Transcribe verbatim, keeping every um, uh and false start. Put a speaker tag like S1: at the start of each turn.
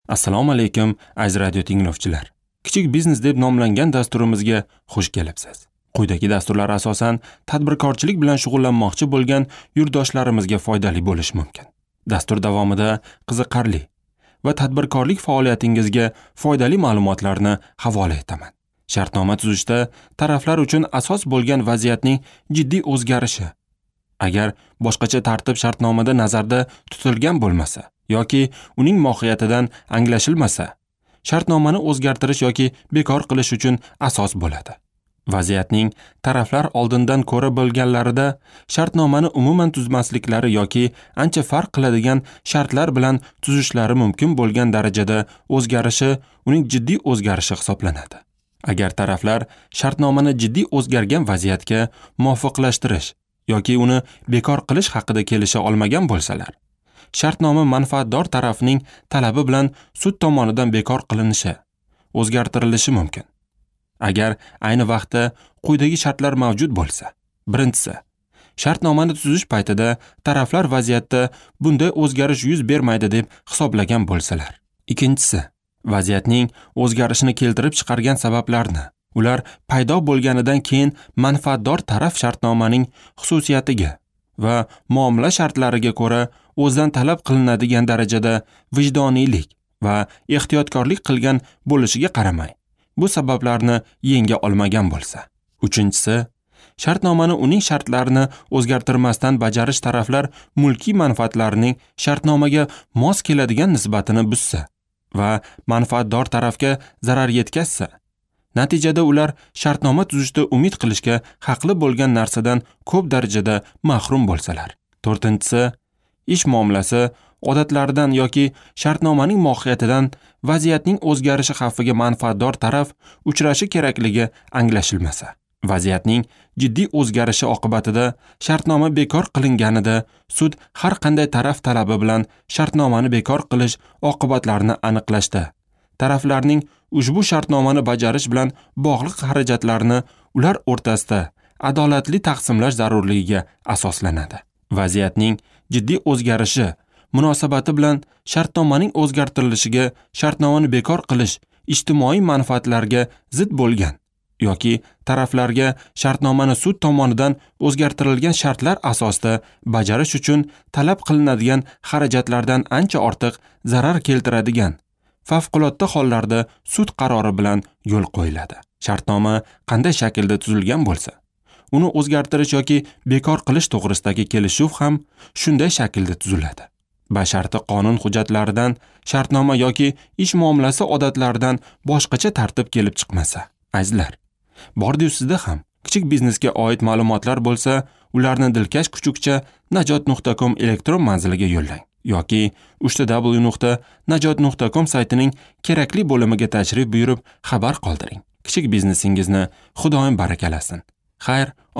S1: Assalomu alaykum aziz radio tinglovchilar. Kichik biznes deb nomlangan dasturimizga xush kelibsiz. Quyidagi dasturlar asosan tadbirkorchilik bilan shug'ullanmoqchi bo'lgan yurtdoshlarimizga foydali bo'lishi mumkin. Dastur davomida qiziqarli va tadbirkorlik faoliyatingizga foydali ma'lumotlarni havola etaman. Shartnoma tuzishda taraflar uchun asos bo'lgan vaziyatning jiddiy o'zgarishi. Agar boshqacha tartib shartnomada nazarda tutilgan bo'lmasa yoki uning mohiyatidan anglashilmasa, shartnomani o'zgartirish yoki bekor qilish uchun asos bo'ladi. Vaziyatning taraflar oldindan ko'ra bilganlarida shartnomani umuman tuzmasliklari yoki ancha farq qiladigan shartlar bilan tuzishlari mumkin bo'lgan darajada o'zgarishi uning jiddiy o'zgarishi hisoblanadi. Agar taraflar shartnomani jiddiy o'zgargan vaziyatga muvofiqlashtirish yoki uni bekor qilish haqida kelisha olmagan bo'lsalar, shartnoma manfaatdor tarafning talabi bilan sud tomonidan bekor qilinishi, o'zgartirilishi mumkin. Agar ayni vaqtda quyidagi shartlar mavjud bo'lsa: birinchisi, shartnomani tuzish paytida taraflar vaziyatda bunday o'zgarish yuz bermaydi deb hisoblagan bo'lsalar. Ikkinchisi, vaziyatning o'zgarishini keltirib chiqargan sabablarni, ular paydo bo'lganidan keyin manfaatdor taraf shartnomaning xususiyatiga va muomala shartlariga ko'ra o'zidan talab qilinadigan darajada vijdoniylik va ehtiyotkorlik qilgan bo'lishiga qaramay, bu sabablarni yenga olmagan bo'lsa. Uchinchisi, shartnomani uning shartlarini o'zgartirmasdan bajarish taraflar mulkiy manfaatlarining shartnomaga mos keladigan nisbatini buzsa va manfaatdor tarafga zarar yetkazsa, natijada ular shartnoma tuzishda umid qilishga haqli bo'lgan narsadan ko'p darajada mahrum bo'lsalar. To'rtinchisi, ish muomalasi odatlaridan yoki shartnomaning mohiyatidan vaziyatning o'zgarishi xavfiga manfaatdor taraf uchrashi kerakligi anglashilmasa. Vaziyatning jiddiy o'zgarishi oqibatida shartnoma bekor qilinganida sud har qanday taraf talabi bilan shartnomani bekor qilish oqibatlarini aniqlashda taraflarning ushbu shartnomani bajarish bilan bog'liq xarajatlarni ular o'rtasida adolatli taqsimlash zarurligiga asoslanadi. Vaziyatning jiddiy o'zgarishi munosabati bilan shartnomaning o'zgartirilishiga shartnomani bekor qilish ijtimoiy manfaatlarga zid bo'lgan yoki taraflarga shartnomani sud tomonidan o'zgartirilgan shartlar asosida bajarish uchun talab qilinadigan xarajatlardan ancha ortiq zarar keltiradigan favqulodda hollarda sud qarori bilan yo'l qo'yiladi. Shartnoma qanday shaklda tuzilgan bo'lsa, uni o'zgartirish yoki bekor qilish to'g'risidagi kelishuv ham shunday shaklda tuziladi. Basharti qonun hujjatlaridan, shartnoma yoki ish muomalasi odatlaridan boshqacha tartib kelib chiqmasa. Azizlar, bordi-yu sizda ham kichik biznesga oid ma'lumotlar bo'lsa, ularni dilkash kuchukcha najot nuqta com elektron manziliga yo'llang yoki uch w w nuqta najot nuqta com saytining kerakli bo'limiga tashrif buyurib xabar qoldiring. Kichik biznesingizni Xudoyim barakalasin. Xayr.